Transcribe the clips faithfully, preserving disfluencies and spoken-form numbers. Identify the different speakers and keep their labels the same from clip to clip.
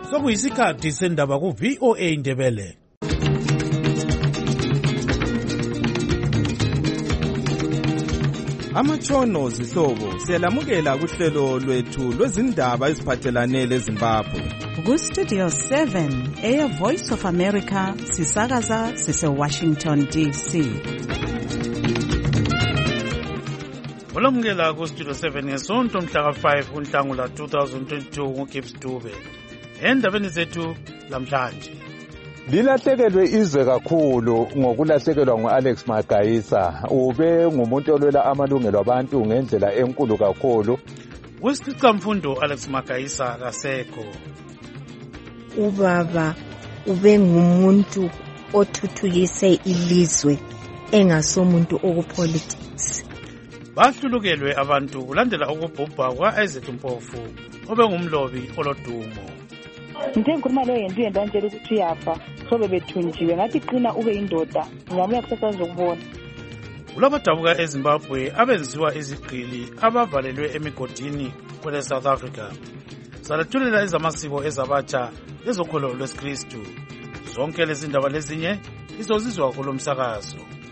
Speaker 1: Sokuyisikhathi sendaba ku V O A Ndebele.
Speaker 2: Amatshono zihlobo siyalamukela kuhlelo lwethu lwezindaba eziphathelane leZimbabwe.
Speaker 3: Ku Studio seven, Air Voice of America, sisakaza sise Washington D C.
Speaker 1: Olamukela ku Studio seven ngesonto mhla five kuNhlangula two thousand twenty-two nguGibbs Dube. Endabeni zethu lamhlanje.
Speaker 4: Lilahlekelwe izwe kakhulu ngokulahlekelwa nguAlex Magayisa. Ube ngumuntu olwela amalungelo abantu ngendlela enkulu kakhulu.
Speaker 1: Wesicamfundo Alex Magayisa kasekho.
Speaker 5: Ubaba ube ngumuntu othuthukise ilizwe engasomuntu okupolitics.
Speaker 1: Bahlulukelwe abantu kulandela ukubhubha kwa-Isaac Mpofu obengumlobi olodumo.
Speaker 6: Ngithe ngikhuluma lo yento yento antshela ukuthi uyafa sobe bethunjiwe ngathi qina ube indoda ngiyabuya kusasa ukubona.
Speaker 1: Kulabadabuka eZimbabwe abenziwa izigqili abavalelwe emigodini kwele South Africa. Salethulela ezamasiko ezabatsha lezokholo lwesikristu. Zonke lezi ndaba lezinye izozizwa kulo msakazo.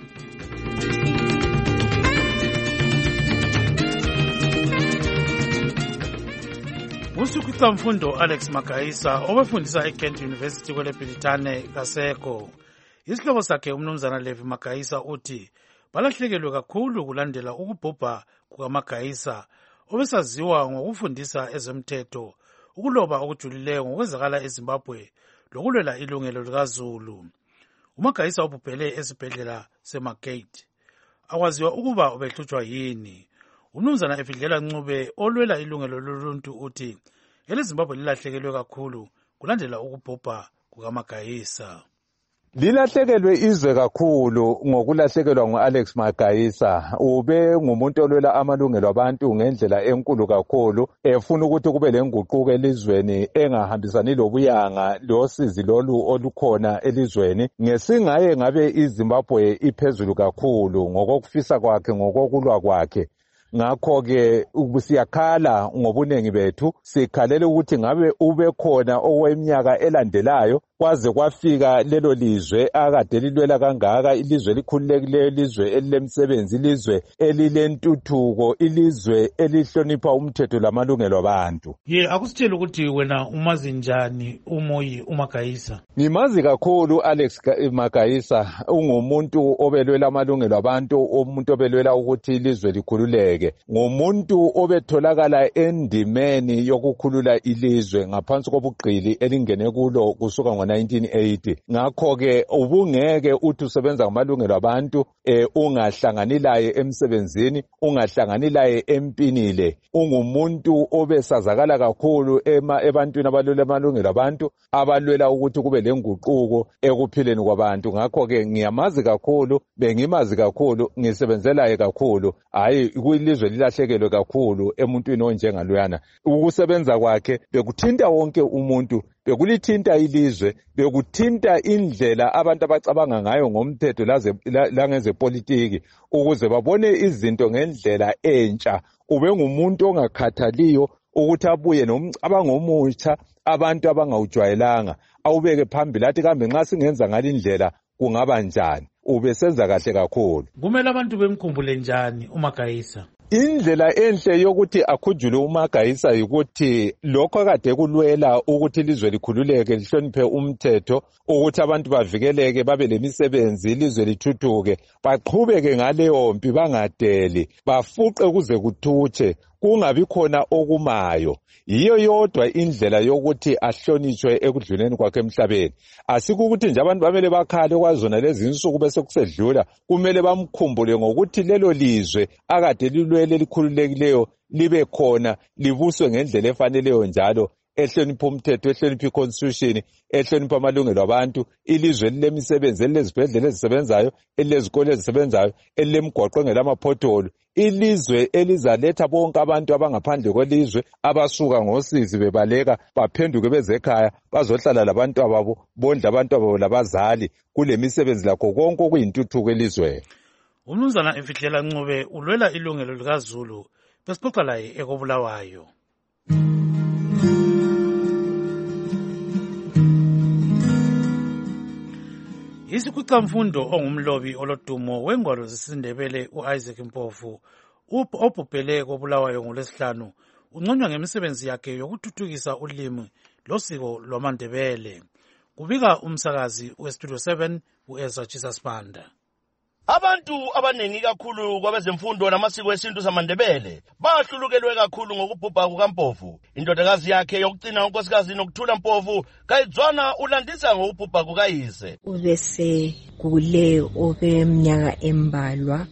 Speaker 1: Usukwicamfundo Alex Magayisa obefundisa eKent University kwele Bhilitane kasekho. Isihlobo sakhe umnumzana Levi Magayisa uthi balahlekelwe kakhulu kulandela ukubhubha kukaMagayisa obesaziwa ngokufundisa ezemthetho, ukuloba okujulileyo ngokwenzakala eZimbabwe lokulwela ilungelo likaZulu. uMagayisa ubhubhele esibhedlela seMargate. Akwaziwa ukuba ubehlutshwa yini. Umnumzana Efidlela Ncube olwela ilungelo loluntu uthi eleZimbabwe lilahlekelwe kakhulu kulandela ukubhubha kukaMagayisa.
Speaker 4: Lilahlekelwe izwe kakhulu ngokulahlekelwa nguAlex Magayisa. Ube ngumuntu olwela amalungelo abantu ngendlela enkulu kakhulu, efuna ukuthi kube lenguquko elizweni engahambisani lobuyanga losizi lolu olukhona elizweni. Ngesingaye ngabe iZimbabwe iphezulu kakhulu ngokufisa kwakhe ngokokulwa kwakhe. Ngakho-ke siyakhala ngobunengi bethu, sikhalela ukuthi ngabe ube khona okweminyaka elandelayo kwaze kwafika lelo lizwe akade lilwela kangaka, ilizwe elikhululekileyo, ilizwe elilemsebenzi, ilizwe elilentuthuko, ilizwe elihlonipha umthetho lamalungelo abantu.
Speaker 1: Ye akusitshela ukuthi wena umazi njani uMoyi uMagayisa?
Speaker 4: Ngimazi kakhulu Alex Magayisa. Ungumuntu obelwela amalungelo abantu, umuntu obelwela ukuthi ilizwe likhululeke, ngumuntu obetholakala endimeni yokukhulula ilizwe ngaphansi kobugqili elingene kulo kusuka ngo nineteen eighty. Ngakho-ke ubungeke uthi usebenza ngamalungelo abantu eh, ungahlangani laye emsebenzini, ungahlangani laye empinile. Ungumuntu obesazakala kakhulu ema ebantwini abalwela amalungelo abantu, abalwela ukuthi kube lenguquko ekuphileni kwabantu. Ngakho-ke ngiyamazi kakhulu, bengimazi kakhulu, ngisebenzelaye kakhulu. Hayi kulizwe lilahlekelwe kakhulu emuntwini onjengaluyana. Ukusebenza kwakhe bekuthinta wonke umuntu, bekulithinta ilizwe, bekuthinta indlela abantu abacabanga ngayo ngomthetho langezepolitiki ukuze babone izinto ngendlela entsha. Ube ngumuntu ongakhathaliyo ukuthi abuye nomcabango omutsha abantu abangawujwayelanga, awubeke phambili athi kambe nxa singenza ngalindlela kungaba njani. Ubesenza kahle kakhulu.
Speaker 1: Kumele abantu bemkhumbule njani uMagayisa?
Speaker 4: Indlela enhle yokuthi akhujule uMagayisa ukuthi lokho kade kulwela ukuthi ilizwe likhululeke, lihloniphe umthetho, ukuthi abantu bavikeleke, babe lemisebenzi, ilizwe lithuthuke, baqhubeke ngaleyo mpi, bangadeli, bafuqe kuze kuthutshe, kungabi khona okumayo. Yiyo yodwa indlela yokuthi ahlonitshwe ekudluleni kwakhe emhlabeni. Asikukuthi nje abantu bamele bakhale kwazona lezi insuku bese kusedlula, kumele bamkhumbule ngokuthi lelo lizwe akade lilwele likhululekileyo libe khona, libuswe ngendlela efaneleyo njalo, ehlonipha umthetho, ehlonipha iconstitution, ehlonipha amalungelo abantu, ilizwe lilemisebenzi, elilezibhedlela ezisebenzayo, elilezikole ezisebenzayo, elilemigwaqo engelamapotholo, ilizwe elizaletha bonke abantu abangaphandle kwelizwe abasuka ngosizi bebaleka baphenduke bezekhaya bazohlala labantu ababo, bondla abantu ababo labazali, kulemisebenzi lakho konke okuyintuthuko elizweni.
Speaker 1: Umnumzana Efidlela Ncube ulwela ilungelo likaZulu, besixoxa laye ekobulawayo. Isikhwicamfundo ongumlobi olodumo wengwalo zesiNdebele u-Isaac Mpofu obhubhele koBulawayo ngolwesihlanu unconywa ngemisebenzi yakhe yokuthuthukisa ulimi losiko lwamaNdebele. Kubika umsakazi weStudio seven u-Ezra Jesus Banda.
Speaker 7: Abantu abaningi kakhulu kwabezemfundo namasiko esintu samaNdebele bahlulukelwe kakhulu ngokubhubha kukaMpofu. Indodakazi yakhe yokugcina unkosikazi Nokuthula Mpofu kayizwana ulandisa ngokubhubha kukayise.
Speaker 5: Ubese kule obemnyaka embalwa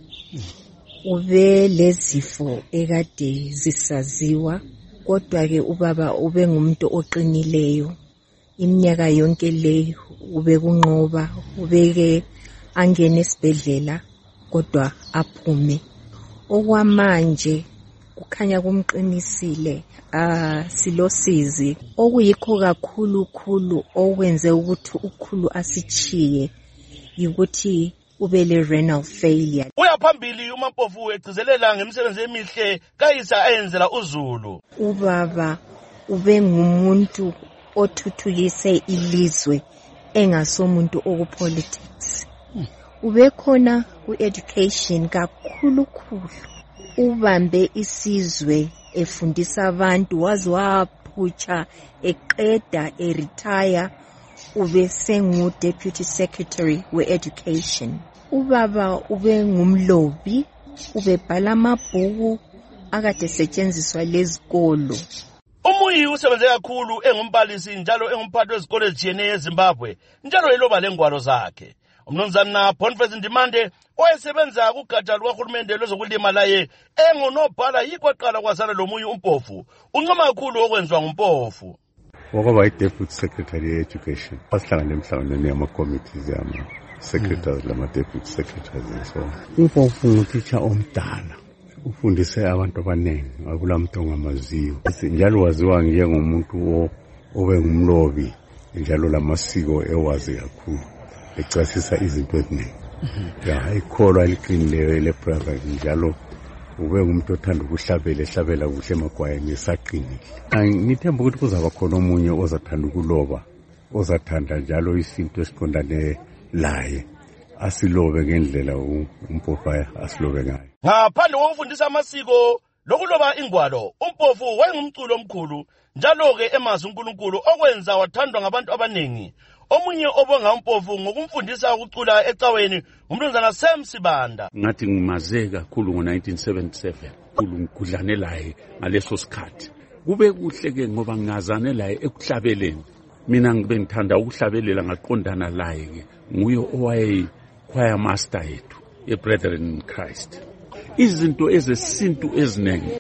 Speaker 5: ube lezifo ekade zisaziwa, kodwa ke ubaba ube ngumuntu oqinileyo. Iminyaka yonke le ube kunqoba, ubeke angene esibhedlela kodwa aphume. Okwamanje kukhanya kumqinisile, ah silosizi okuyikho kakhulu khulu okwenze ukuthi ukhulu asichiye ukuthi ube le renal failure.
Speaker 7: Uyaphambili uMampofu egcizelela ngemisebenzi emihle kayisa ayenzela uZulu.
Speaker 5: Ubaba ube ngumuntu othuthukise ilizwe engasomuntu okupolitics. Ube khona ku-education kakhulu khulu. Ubambe isizwe efundisa abantu, wazi waphutsha eqeda eretire ube sengu deputy secretary we-education. Ubaba ube ngumlobi, ubebhala amabhuku akade setshenziswa lezikolo.
Speaker 7: Umuyi usebenze kakhulu engumbalisi njalo engumphathi wezikole ezitshiyeneyo eZimbabwe njalo eloba lengwalo zakhe. Umnumzana Boniface Ndimande owayesebenza kugatsha lukahulumende lwezokulima laye engunobhala yikho qala kwazana lomuyi uMpofu uncoma kakhulu okwenziwa nguMpofu.
Speaker 8: Wakwaba yi-deputy secretary ye-education. Basihlangane emhlanganweni yama-committees yama-secretaries lama-deputy secretaries. So uMpofu ngutitsha omdala. Ufundise abantu abaningi akulamuntu ongamaziyo. Njalo waziwa njengomuntu obe ngumlobi njalo lamasiko ewazi kakhulu. Ecasisa izinto eziningi. Ya ikholwa liqinileyo lebrother njalo ube ngumuntu othanda ukuhlabela ehlabela kuhle emagwayeni esaqinile. Ngithemba ukuthi kuzaba khona omunye ozathanda ukuloba, ozathanda njalo isinto esiqondane laye, asilobe ngendlela uMpofu asilobe ngayo.
Speaker 7: Ngaphandle kokufundisa amasiko lokuloba ingwalo, uMpofu wayengumculo omkhulu njalo ke emazi uNkulunkulu okwenza wathandwa ngabantu abaningi. Omunye obonga uMpofu ngokumfundisa ukucula ecaweni umnumzana Sam Sibanda.
Speaker 9: Ngathi ngimaze kakhulu ngo-nineteen seventy-seven khulu ngikudlane laye ngaleso sikhathi. Kube kuhle ke ngoba ngazane laye ekuhlabeleni. Mina ngibe ngithanda ukuhlabelela ngaqondana laye ke nguye owaye choir master yethu eBrethren in Christ. Izinto ezesintu eziningi,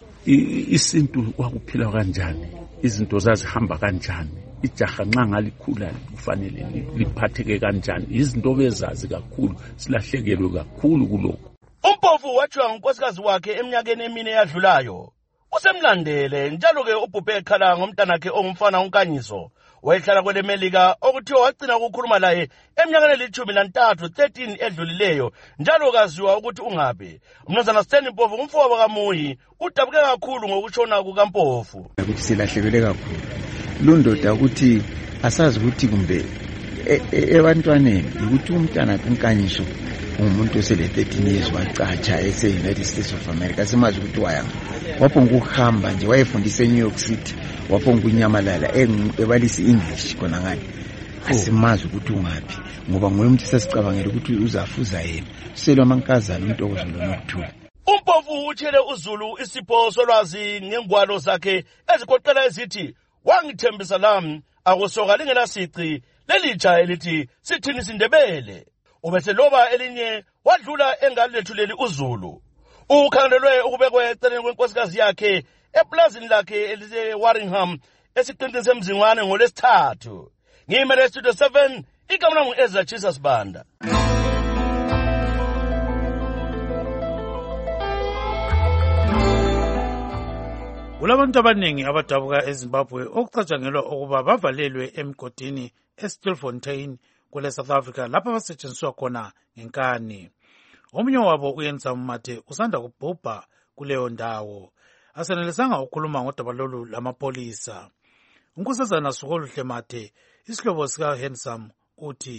Speaker 9: isintu kwakuphila kanjani, izinto zazihamba kanjani, ijaha nxa ngalikhula kufanele liphatheke kanjani, izinto bezazi kakhulu, silahlekelwe kakhulu kulokho.
Speaker 7: uMpofu wathiwa ngunkosikazi wakhe eminyakeni emine yadlulayo. Usemlandele njalo ke ubhubhe ekhala ngomntanakhe ongumfana uNkanyiso. Wayehlala kweleMelika okuthiwa wagcina ukukhuluma laye eminyakeni elithumi nantathu thirteen edlulileyo njalo kaziwa ukuthi ungaphi. Umnumzana Stanley Mpofu umfowabo kaMuyi udabuke kakhulu ngokushona kukaMpofu.
Speaker 10: Ukuthi silahlekele kakhulu. Lundoda ukuthi asazi ukuthi kumbe ebantwaneni ukuthi umntana uNkanyiso umuntu osele thirteen years wacatsha ese-United States of America simazi ukuthi wayanga. Waphonga ukuhamba nje wayefundisa eNew York City, waphonga unyamalala ebalisa English khona ngani. Asimazi ukuthi ungaphi ngoba nguye umuntu sesicabangela ukuthi uzafuza yena. Selwa amankazana uNtokozo loNokuthula.
Speaker 7: uMpofu utshele uZulu isipho solwazi ngengwalo zakhe ezigoqela ezithi wangithembisa lami akusoka lingelasici lelitsha elithi sithini siNdebele. Ubese loba elinye wadlula engalethuleli uZulu. Ukhangelelwe ukubekwe eceleni kwenkosikazi yakhe eplazini lakhe elise Warringham esiqintini semzingwane ngolesithathu. Ngimele Studio seven igama langu Ezra Jesus Banda.
Speaker 1: Kulabantu abaningi abadabuka eZimbabwe okucatshangelwa ukuba bavalelwe emgodini eStilfontein kule South Africa lapha basetshenziswa khona ngenkani. Omunye wabo uyenza Mathe usanda kubhubha kuleyo ndawo. Asenelisanga ukukhuluma ngodaba lolu lamapolisa. Unkosazana Sukoluhle Mathe, isihlobo sika Handsome, uthi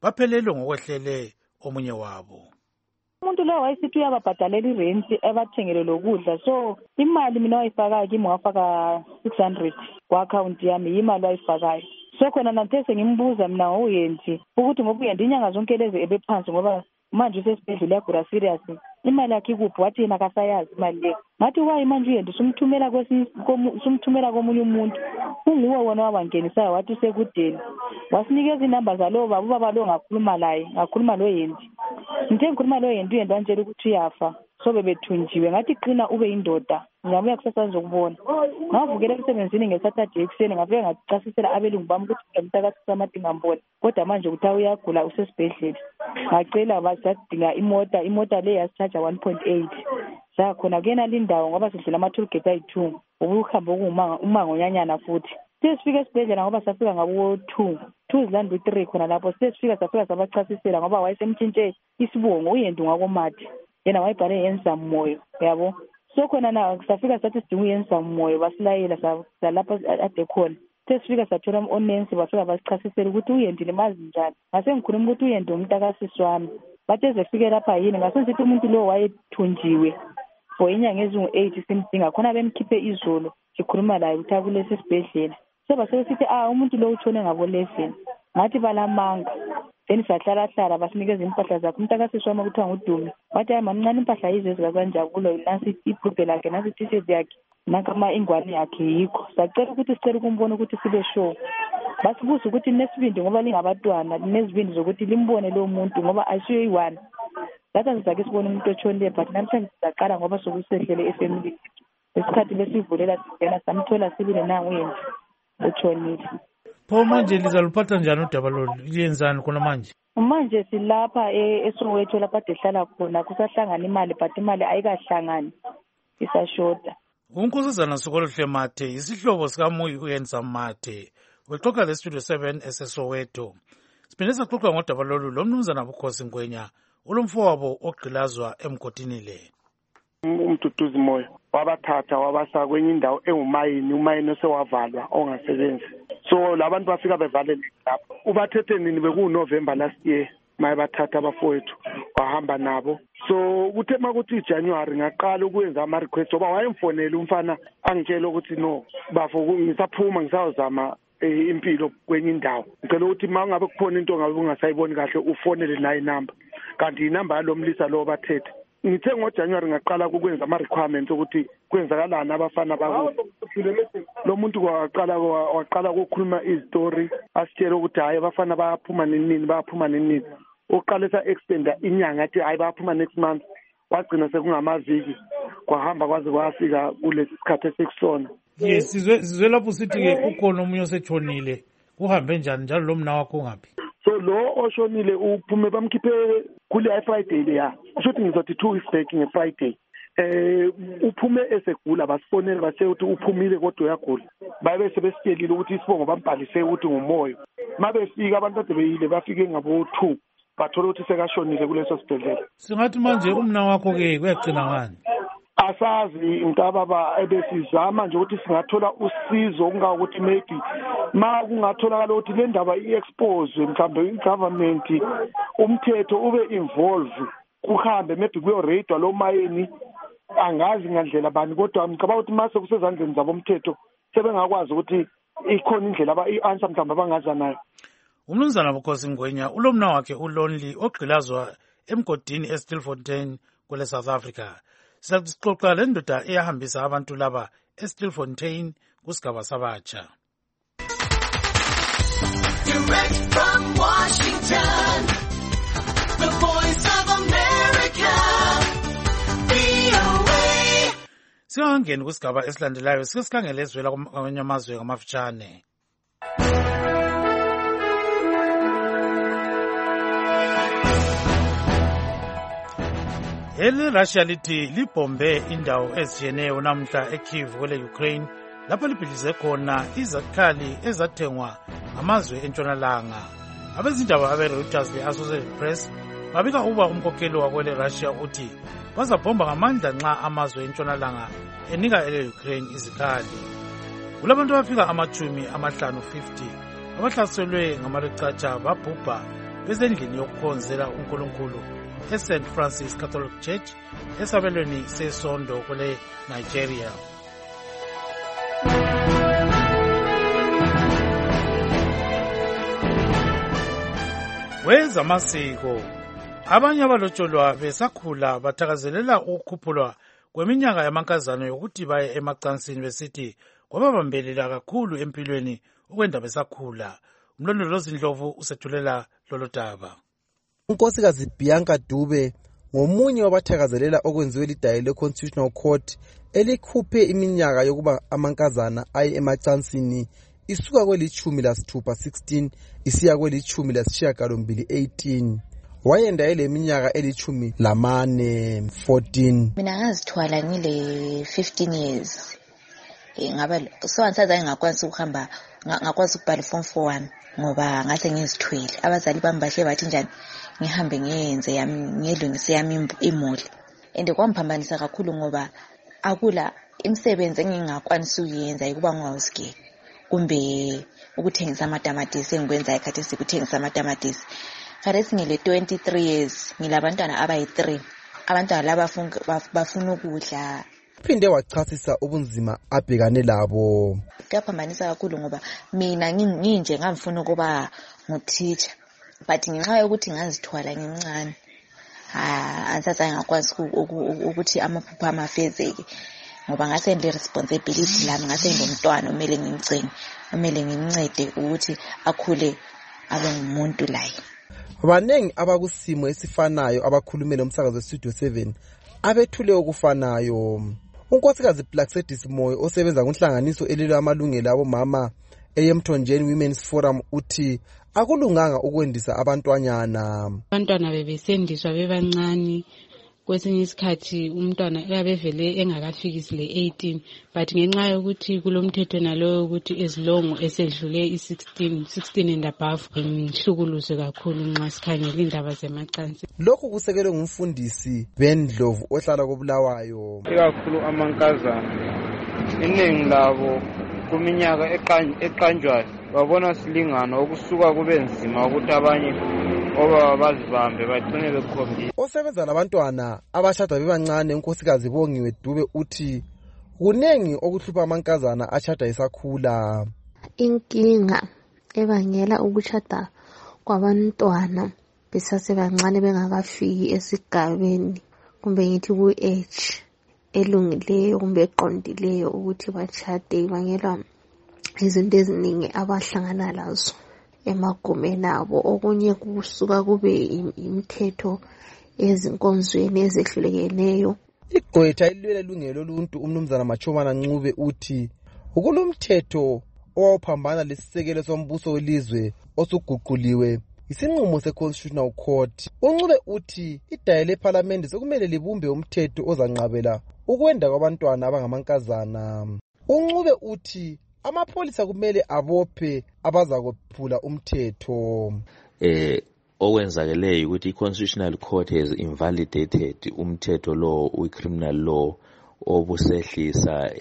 Speaker 1: baphelelwe ngokwehlele omunye wabo.
Speaker 6: Umuntu lo wayesithi uyababhadalela irent ebathengele lokudla, so imali mina wayifakayo kimi wafaka six hundred ku-akhawunti yami, imali wayifakayo. So khona nantese ngimbuza mina uyendi ukuthi ngoba uyendi inyanga zonke lezi ebephansi ngoba manje usesibhedlela yagula serious, imali yakhe ikuphi? Wathi yena akasayazi imali le. Ngathi wayi manje uyendi sumthumela kwesinye sumthumela komunye umuntu, kunguwe wona wabangenisayo, wathi usekudeni. Wasinikeza inamba zalo baba, ubaba lo ngakhuluma laye, ngakhuluma lo yendi. Ngithe ngikhuluma lo yendi uyendi wanjela ukuthi uyafa, so bebethunjiwe. Ngathi qina ube indoda, ngiyabuya kusasa ngizokubona. Ngavukela emsebenzini ngeSaturday ekuseni, ngafika ngacasisela abelungu bami ukuthi umntakasisa amadingamboni, kodwa manje ukuthi uyagula usesibhedlela. Ngacela basadinga imota, imota le yasicharger one point eight. Sakhona kuyena lindawo ngoba sidlula ama-toll gate ayi-two, ubuhambo kuwumanga umango nyanyana futhi. Sesifika esibhedlela ngoba safika ngabo two, two zilanda three khona lapho. Sesifika safika sabachasisela ngoba wayesemtshintshe isibongo uyendi ngakomati, yena wayibhale handsome moyo, yabo. So khona na safika sathi sidinga handsome moyo, basilayela salapha ade khona. Sesifika sathola onensi bafika basichasisela ukuthi uyendi limazi njani. Ngase ngikhuluma ukuthi uyendi umntakasisi wami. Bathe ezefike lapha yini ngase ngithi umuntu lo wayethunjiwe for inyanga ezingu-eight simdinga khona bemkhiphe izolo sikhuluma laye ukuthi akulesi sibhedlela. Seba sebesithi ah umuntu lo utshone ngabo eleven. Ngathi balamanga. Then sahlala hlala basinikeza impahla zakhe. Umntakasisi wami kuthiwa nguDumi. Wathi hayi mama impahla yizo ezikakanjabulo, nasi ibhubhe lakhe, nasi i-t-shirt yakhe, nakama ingwane yakhe yikho. Sacela ukuthi sicela ukumbona ukuthi sibe sure. Basibuza ukuthi nesibindi ngoba lingabatwana, nesibindi zokuthi limbone lo muntu ngoba ayisiyo iyi-one. Lathi sizake sibone umuntu otshonile, but namhlanje sizaqala ngoba sokusehlele efamily. Lesikhathi besivulela sigena samthola sibile nangu uyendi utshonile.
Speaker 1: Pho manje lizaluphatha njani udaba lolu? Liyenzani khona manje?
Speaker 6: Manje silapha eSoweto lapha ade hlala khona, kusahlangana imali but imali ayikahlangani, isashoda.
Speaker 1: Unkosazana Sokolohle Mathe isihlobo sikaMuyi uyenza Mathe wexoxa lestudio seven eseSoweto. Siphinde saxoxa ngodaba lolu lomnumzana Bukhosi Ngwenya ulomfowabo ogqilazwa emgodini le.
Speaker 11: Umduduzi moyo wabathatha wabasa kwenye indawo engumayini, umayini osewavalwa ongasebenzi. So labantu bafika bevalele lapho. Ubathethe nini bekuNovember last year maye bathatha abafowethu wahamba nabo. So kuthe makuthi iJanuary ngaqala ukwenza ama request ngoba wayemfonela umfana angitshela ukuthi no bafo ngisaphuma ngisazama impilo kwenye indawo. Ngicela ukuthi mangabe kuphona into ngabe ungasayiboni kahle ufonele naye inamba. Kanti inamba yalomlisa lo bathethe. Ngithe ngoJanuary ngaqala ukwenza ama requirements ukuthi kwenzakalana abafana bako. Lo muntu kwaqala waqala ukukhuluma istory asitshela ukuthi hayi abafana bayaphuma nini bayaphuma nini. Uqalisa extenda inyanga athi hayi bayaphuma next month. Wagcina sekungamaviki kwahamba kwaze kwafika kulesi sikhathi esikusona.
Speaker 1: Yes, sizwe sizwe lapho sithi ke ukhona umunye osetshonile. Uhambe njani njalo lo mna wakho ngaphi?
Speaker 11: So lo oshonile uphume bamkhiphe kule Friday le ya. Ushothi ngizothi two weeks back nge Friday. Eh uphume esegula basifonela bathe ukuthi uphumile kodwa uyagula. Babe sebesitshelile ukuthi isibongo bambhalise ukuthi ngumoyo. Mabefika abantu ade beyile bafike ngabo two. Bathola ukuthi sekashonile kuleso sibhedlela.
Speaker 1: Singathi manje umna wakho ke kuyagcina ngani?
Speaker 11: Asazi intababa ebesizama nje ukuthi singathola usizo ungakuthi maybe ma kungatholakala ukuthi le ndaba i-expose mhlawumbe i-government umthetho ube involve kuhambe maybe kuyo radar lo mayeni angazi ngandlela bani kodwa ngicabanga ukuthi mase kusezandleni zabo umthetho sebengakwazi ukuthi ikhona indlela aba i-answer mhlawumbe abangaza nayo.
Speaker 1: Umnumzana Bukhosi Ngwenya ulomna wakhe uLonely ogqilazwa emgodini eStilfontein kule South Africa. Sixoxa le ndoda eyahambisa abantu laba eStilfontein kusigaba sabatsha.
Speaker 12: Direct from Washington, the voice of America, V O A.
Speaker 1: Singangeni kusigaba esilandelayo sisikhangele ezwela kwamanye amazwe ngamafutshane. Eli Russia lithi libombe indawo ezitshiyeneyo namhla eKyiv kwele Ukraine lapho libhilize khona izakhali ezathengwa ngamazwe entshonalanga. Abezindaba abeReuters le-Associated Press babika uba umkhokheli wakwele Russia uthi bazabhomba ngamandla nxa amazwe entshonalanga enika ele Ukraine izikhali. Kulabantu abafika amachumi amahlanu fifty abahlaselwe ngamarecatsha babhubha besendlini yokukhonzela uNkulunkulu eSaint Francis Catholic Church esabelweni sesondo kule Nigeria. Wezamasiko, abanye abalotsholwa besakhula bathakazelela ukukhuphulwa kweminyaka yamankazana yokuthi baye emacansini besithi kwababambelela kakhulu empilweni ukwenda besakhula. Umlondolozi Ndlovu usethulela lolo daba.
Speaker 13: uNkosikazi Bianca Dube ngomunye wabathakazelela okwenziwe lidayi le-Constitutional Court elikhuphe iminyaka yokuba amankazana aye emacansini isuka kwelithumi lasithupha sixteen isiya kwelithumi lasishiyagalombili eighteen. Wayenda ele minyaka elithumi lamane fourteen.
Speaker 14: Mina ngazithwala ngile fifteen years. Ngaba so ansaza ngakwazi ukuhamba ngakwazi ukubhala form four one ngoba ngase ngizithwele. Abazali bami bahle bathi njani ngihambe ngiyenze yami ngilungise yami imuli. And kwamphambanisa kakhulu ngoba akula imisebenzi engingakwanisa ukuyenza ukuba ngawusike kumbe ukuthengisa amatamatisi engikwenza ekhathi sikuthengisa amatamatisi. Khathi ngile twenty-three years ngilabantwana abayi three. Abantwana laba bafuna ukudla.
Speaker 13: Phinde wachasisa ubunzima abhekane labo.
Speaker 14: Kuyaphambanisa kakhulu ngoba mina nginje ngamfuna ukuba ngutteacher but ngenxa yokuthi ngazithwala ngincane ha ansaza ngakwazi ukuthi amaphupho amafezeke ngoba ngase ndi responsibility lami ngase ngomntwana omele ngimgcine omele ngimncede ukuthi akhule abe ngumuntu laye.
Speaker 13: Banengi abakusimo esifanayo abakhulumela umsakazo weStudio seven abethule okufanayo. uNkosikazi Plaxedis Moyo osebenza kunhlanganiso elilo amalungelo abomama eYemthonjeni Women's Forum uthi akulunganga ukwendisa abantwanyana.
Speaker 15: Abantwana bebesendiswa bebancane kwesinye isikhathi umntwana uyabevele engakafikisi le eighteen but ngenxa yokuthi kulomthetho nalowo ukuthi as long esedlule i-sixteen sixteen and above ngihlukuluzwe kakhulu nxa sikhangela indaba zemacansi.
Speaker 13: Lokhu kusekelwe ngumfundisi Bendlovu ohlala koBulawayo.
Speaker 16: Ikakhulu amankazana iningi labo kuminyaka eqanjwayo babona silingano okusuka kube nzima ukuthi abanye oba bazibambe bagcine bekhombisa.
Speaker 13: Osebenza labantwana abashada bebancane uNkosikazi Bongiwe Dube uthi kunengi okuhlupha amankazana ashada esakhula.
Speaker 17: Inkinga ebangela ukushada kwabantwana besasebancane bengakafiki esigabeni kumbe ngithi ku-age elungileyo kumbe eqondileyo ukuthi bashade ibangela izinto eziningi abahlangana lazo emagumeni abo. Okunye kusuka kube imithetho ezinkonzweni ezehlukeneyo.
Speaker 13: Igqwetha ilwele ilungelo loluntu umnumzana Machobana Ncube uthi ukulomthetho owawuphambana lesisekelo sombuso welizwe osuguquliwe isinqumo seConstitutional Court. uNcube uthi idayi leParliament sekumele libumbe umthetho ozanqabela ukwenda kwabantwana abangamankazana. uNcube uthi amapholisa kumele abophe abazakuphula umthetho.
Speaker 18: Eh okwenzakeleyo ukuthi iConstitutional Court has invalidated umthetho law we-criminal law obusehlisa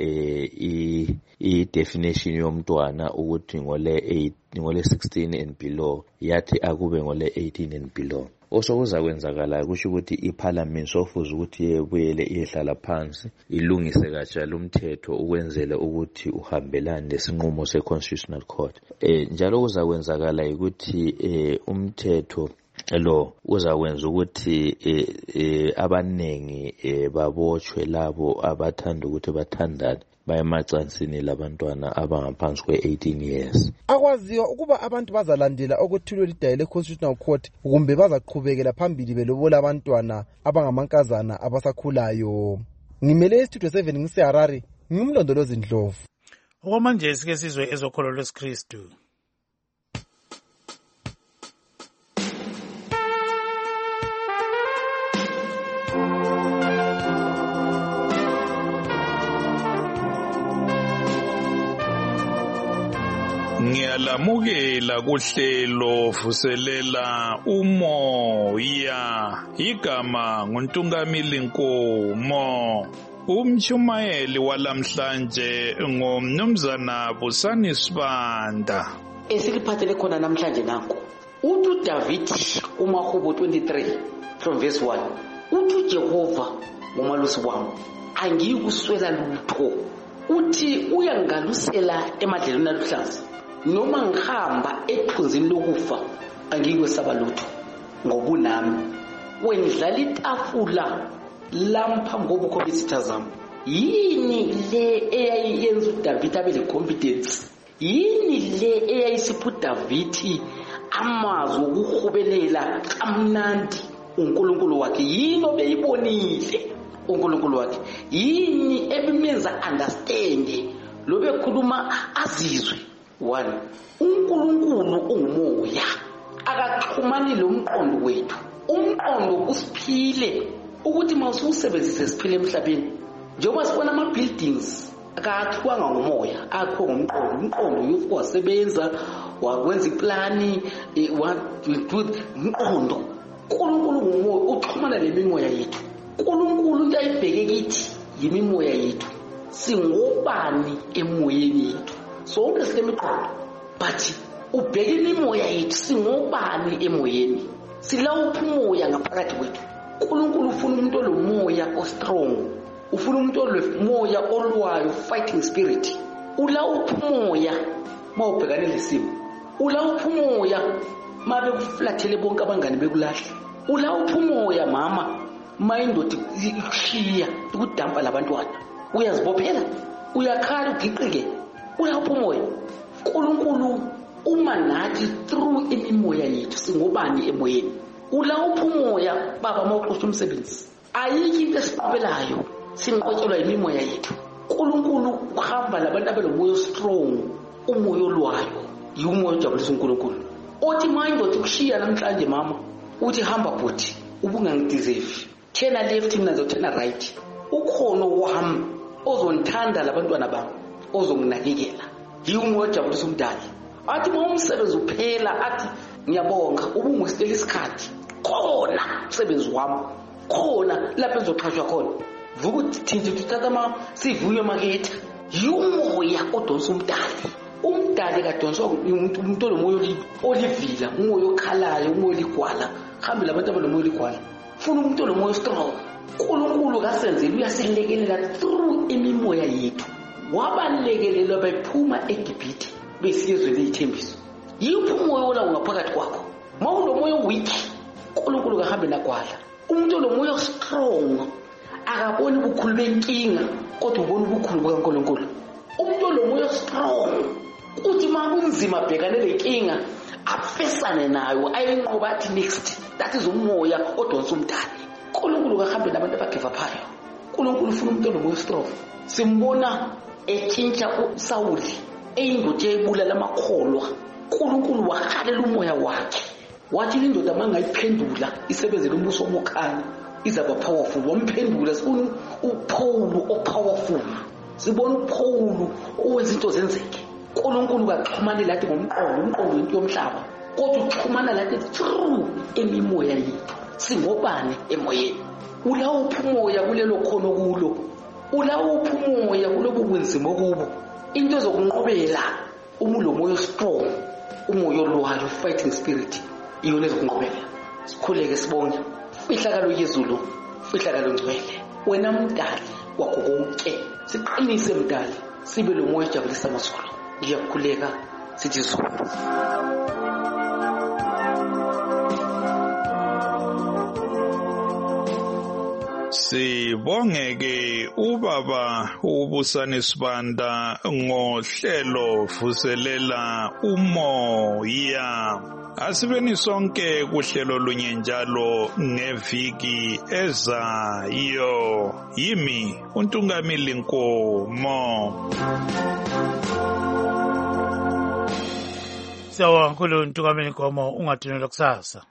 Speaker 18: eh i definition yomntwana ukuthi ngole eight ngole sixteen and below yathi akube ngole eighteen and below. Osokuza kwenzakala kusho ukuthi iParliament sofuza ukuthi yebuyele ihlala phansi ilungise katsha lumthetho ukwenzela ukuthi uhambelane lesinqumo seConstitutional Court. Eh njalo kuza kwenzakala ukuthi eh umthetho lo uzakwenza ukuthi eh, eh, abanengi eh, babotshwe labo abathanda ukuthi bathandane bayemacansini labantwana abangaphansi kwe-eighteen years.
Speaker 13: Akwaziwa ukuba abantu bazalandela okuthulwe lidayi leConstitutional Court kumbe bazaqhubekela phambili belobola abantwana abangamankazana abasakhulayo. Ngimele iStudio seven ngiseHarare ngimlondolozi Ndlovu.
Speaker 1: Okwamanje sike sizwe ezokholo lwesikristu.
Speaker 19: Ngiyalamukela kuhlelo vuselela umoya igama nguNtungamili Nkomo. Umshumayeli walamhlanje ngomnumzana Busani Sibanda.
Speaker 20: Esikuphathele khona namhlanje nanku uthi uDavid kumahubo twenty-three from verse one uthi uJehova ngomalusi wami angiyikuswela lutho, uthi uyangalusela emadlelweni aluhlaza, noma ngihamba ethunzini lokufa angiyikwesaba lutho ngoba unami. Wendlala itafula lami phambi kobukho bezitha zami. Yini le eyayenza uDavid abe le confidence? Yini le eyayisipha uDavid amazwi okuhubelela kamnandi uNkulunkulu wakhe? Yini obeyibonile uNkulunkulu wakhe? Yini ebimenza understand lo bekhuluma azizwe? One, uNkulunkulu ungumoya, akaxhumani lo mqondo wethu. Umqondo usiphile ukuthi mawusebenzise siphile emhlabeni. Njengoba sibona ama buildings akakhiwanga ngomoya, akho ngomqondo. Umqondo uyofuka wasebenza, wakwenza iplani, umqondo. uNkulunkulu ngumoya, uxhumana nemimoya yethu. uNkulunkulu into ayibheke kithi yimimoya yethu. Singobani emoyeni yethu? Sonke silemiqondo, but ubheke imimoya yethu, singobani emoyeni? Silawuphi umoya ngaphakathi kwethu? uNkulunkulu ufuna umuntu olomoya ostrong, ufuna umuntu olomoya olwayo, fighting spirit. Ulawuphi umoya mawubhekane lesimo? Ulawuphi umoya mabe kuflathele bonke abangani bekulahla? Ulawuphi umoya mama mayindoda ikushiya ukudampa labantwana? Uyazibophela, uyakhala ugiqike. Ulawuphi umoya? uNkulunkulu uma nathi through imimoya yethu singobani emoyeni? Ulawuphi umoya baba mawuqosha umsebenzi? Ayikho into esiqhubelayo sinqotshelwa imimoya yethu. uNkulunkulu uhamba labantu abelomoya strong, umoya olwayo, yumoya ojabulisa uNkulunkulu. Othi mayindoda ikushiya namhlanje mama, uthi hamba bhuti, ubungangideserve, thena left mina ngizothena right. Ukhono wami ozonithanda labantwana bami, ozonginakekela, yumoya ojabulisa umdali. Athi umsebenzi uphela athi ngiyabonga ubungusitela isikhathi khona umsebenzi wami khona lapho ezoqhashwa khona. Vuka thithi tuthatha ama sivuyo maketha, yumoya odonsa umdali. Umdali kadonswa umuntu umuntu olomoya olivila, umoya okhalayo, umoya oligwala. Hambe labantu abalomoya oligwala, funa umuntu olomoya strong. uNkulunkulu kasenzile uyasilekelela through imimoya yethu. Wabalekelela bayiphuma eGibhithe besiyezwe leyithembiso. Yiphi umoya ola ngaphakathi kwakho? Mawulomoya weak, uNkulunkulu kahambe nakwala. Umuntu olomoya strong akaboni ubukhulu benkinga, kodwa ubona ubukhulu bukaNkulunkulu. Umuntu olomoya strong uthi makunzima bhekane lenkinga afesane nayo, ayinqoba athi next. That is umoya odonsa umdali. uNkulunkulu kahambe nabantu abagive phayo. uNkulunkulu ufuna umuntu olomoya strong. Simbona etshintsha uSawuli eyindoda eyibulala amakholwa. uNkulunkulu wahalela umoya wakhe, wathi indoda mangayiphendula isebenzele umbuso womokhanya izaba powerful. Wamphendula. Sibona uPaul opowerful, sibona uPaul owenza into zenzeke. uNkulunkulu kaxhumane lathi ngomqondo, umqondo into yomhlaba, kodwa uxhumana lathi through imimoya yethu. Singobani emoyeni? Ulawuphi umoya kulelo khono kulo? Ulawuphi umoya kulobu bunzima kubo? Into ezokunqobela umulo moya strong, umoya olwayo, fighting spirit, iyona ezokunqobela. Sikhuleke sibonge ifihlakalo yezulu, ifihlakalo ngcwele. Wena mdali wakho konke, siqinise mdali, sibe lo moya ojabulisa amazulu. Ngiyakhuleka sithi zulu.
Speaker 19: Sibongeke ubaba ubusani Sibanda ngohlelo vuselela umoya. Asibeni sonke kuhlelo lunye njalo ngeviki ezayo. Yimi uNtungamili Nkomo.
Speaker 1: Sawubona kakhulu uNtungamili Nkomo, ungadinelwa kusasa.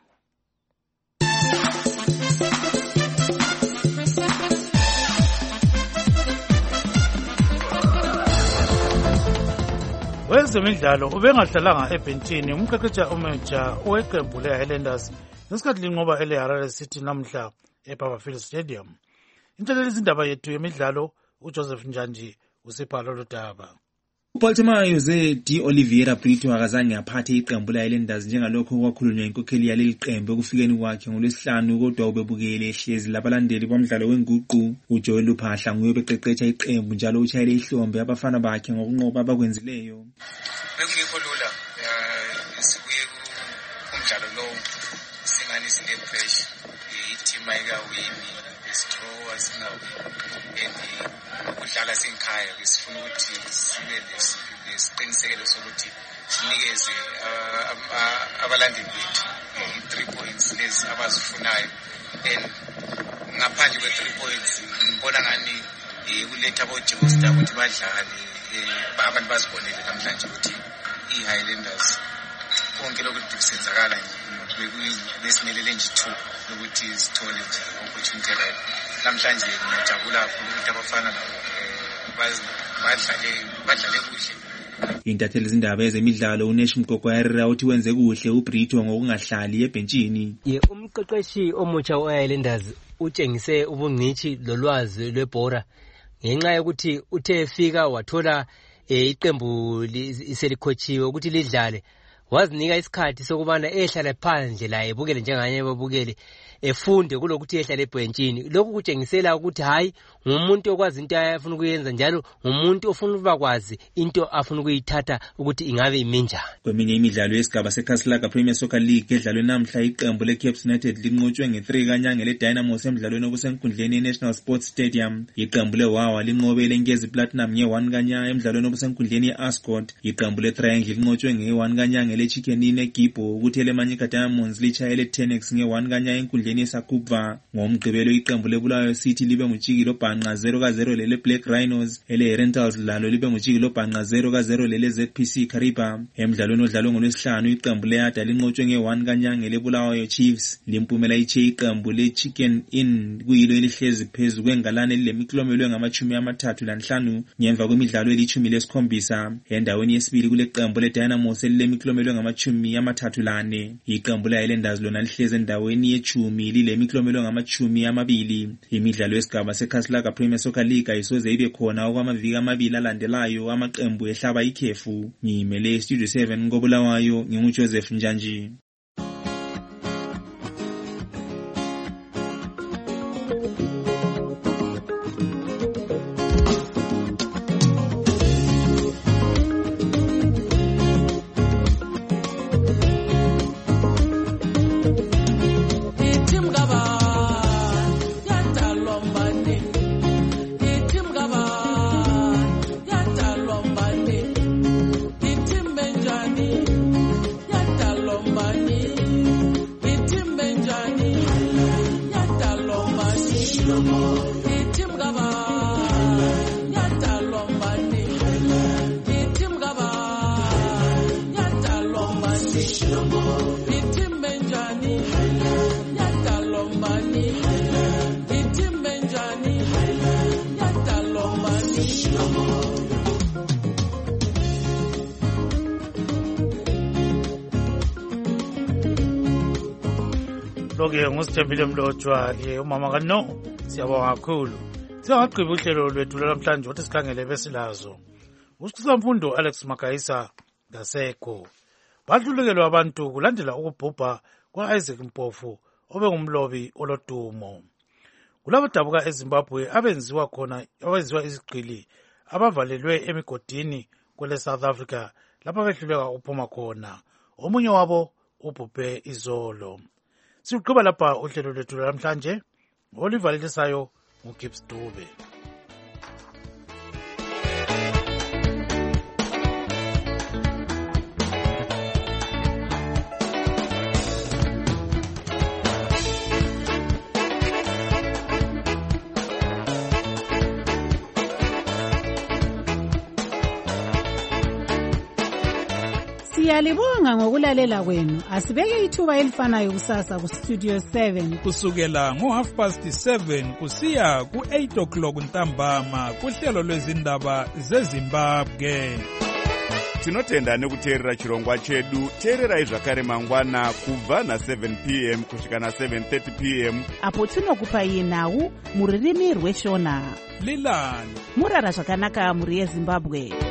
Speaker 1: Wezemidlalo ubengadlalanga ebhentshini umqeqeshi omutsha oweqembu leHighlanders ngesikhathi linqoba eleHarare City namhla eBarberfield Stadium. Inhlelo lezindaba yethu yemidlalo uJoseph Njanji usiphala lodaba.
Speaker 21: uBaltimore Jose D Oliveira Brito akazange aphathe iqembu le-Highlanders njengalokho okwakhulunywa inkokheli yaleli qembu ekufikeni kwakhe ngolwesihlanu, kodwa ubebukele ehlezi labalandeli bomdlalo wenguqu. uJoel Luphahla nguye obeqeqesha iqembu njalo utshayele ihlombe abafana bakhe ngokunqoba abakwenzileyo.
Speaker 22: Bekungekho lula sibuye kumdlalo lowo singani sine-pressure, i-team ayikawini, besidraw singawini, and ukudlala singikhaya besifuna ukuthi sibe lesiqinisekelo sokuthi sinikeze abalandeli bethu i-three points lezi abazifunayo. And ngaphandle kwe-three points ngibona ngani kuletha abojehosta ukuthi badlale, abantu bazibonele namhlanje ukuthi i-Highlanders konke lokhu kusenzakala besimelele nje two ukuthi sithole nje opportunity right. Namhlanje ngiyajabula kakhulu ukuthi abafana nabo badlale badlale kuhle.
Speaker 21: Intatheli izindaba ezemidlalo uNesh Mgogwayarira uthi wenze kuhle uBrito ngokungahlali ebhentshini.
Speaker 23: Ye umqeqeshi omutsha we-Highlanders utshengise ubungcithi lolwazi lwebhora ngenxa yokuthi uthe efika wathola iqembu iselikhotshiwe ukuthi lidlale, wazinika isikhathi sokubana ehlala phandle la ebukele njenganye babukele efunde kulokuthi ehlala ebhentshini. Lokhu kutshengisela ukuthi hayi ngumuntu okwazi into afuna ukuyenza, njalo ngumuntu ofuna ukuba kwazi into afuna ukuyithatha ukuthi ingabe imenjani. Kweminye imidlalo yesigaba seKaslaga Premier Soccer League edlalwe namhla iqembu leCapes United linqotshwe nge-three kanyanga leDynamos emdlalweni obusenkundleni eNational Sports Stadium. Iqembu leWawa linqobele iNkezi Platinum nge-one kanyanga emdlalweni obusenkundleni ye-Ascot. Iqembu leTriangle linqotshwe nge-one kanyanga leChicken Inn eGibbo, ukuthi leManyika Diamonds litshayele Tenex nge-one kanyanga enkundleni yeSakubva. Ngomgqibelo iqembu leBulawayo City libe nguTshikilo Bhanqa zero ka zero lele Black Rhinos, ele Rentals lalo libe nguTshikilo Bhanqa zero ka zero lele Z P C Kariba. Emdlalweni odlalwe ngolwesihlanu iqembu leYada linqotshwe nge-one kanyanga leBulawayo Chiefs. Limpumela iche iqembu leChicken Inn kuyilo elihlezi phezu kwengalane lemikilometro ngamachumi amathathu lanhlanu ngemva kwemidlalo elithumi lesikhombisa. Endaweni yesibili kule qembu leDynamos elilemikilometro ngamachumi amathathu lane. Iqembu leHighlanders lona lihlezi endaweni yechumi lilemikilometro ngamachumi amabili. Imidlalo yesigaba seKaslaga Premier Soccer League ayisoze ibe khona okwamaviki amabili alandelayo amaqembu ehlaba ikhefu. Ngimele Studio seven ngobulawayo nginguJoseph Njanji.
Speaker 1: Loke ngusithembile Mlotshwa ke umama kaNo, siyabonga kakhulu. Siyaqhubeka uhlelo lwethu namhlanje ukuthi sikhangele besilazo. Usikhulumfundo Alex Makayisa ngasekho. Badlulekelwa abantu kulandela ukubhubha kwa-Isaac Mpofu obengumlobi olodumo. Kulabo dabuka eZimbabwe abenziwa khona abenziwa izigqili abavalelwe emigodini kwele South Africa lapha behluleka ukuphuma khona. Omunye wabo ubhubhe izolo. Siqhubeka lapha uhlelo lwethu namhlanje olivalisayo uGibbs Dube.
Speaker 3: Siyalibonga ngokulalela kwenu. Asibeke ithuba elifanayo kusasa ku Studio seven
Speaker 19: kusukela ngo half past seven kusiya ku eight o'clock ntambama kuhlelo lwezindaba zeZimbabwe.
Speaker 24: Tinotenda nekuteerera chirongwa chedu. Teererai zvakare mangwana kubva na seven p m kusvika na seven thirty p m
Speaker 3: apo tinokupai nhau muririmi rweshona.
Speaker 19: Lilani
Speaker 3: murara zvakanaka muri yeZimbabwe.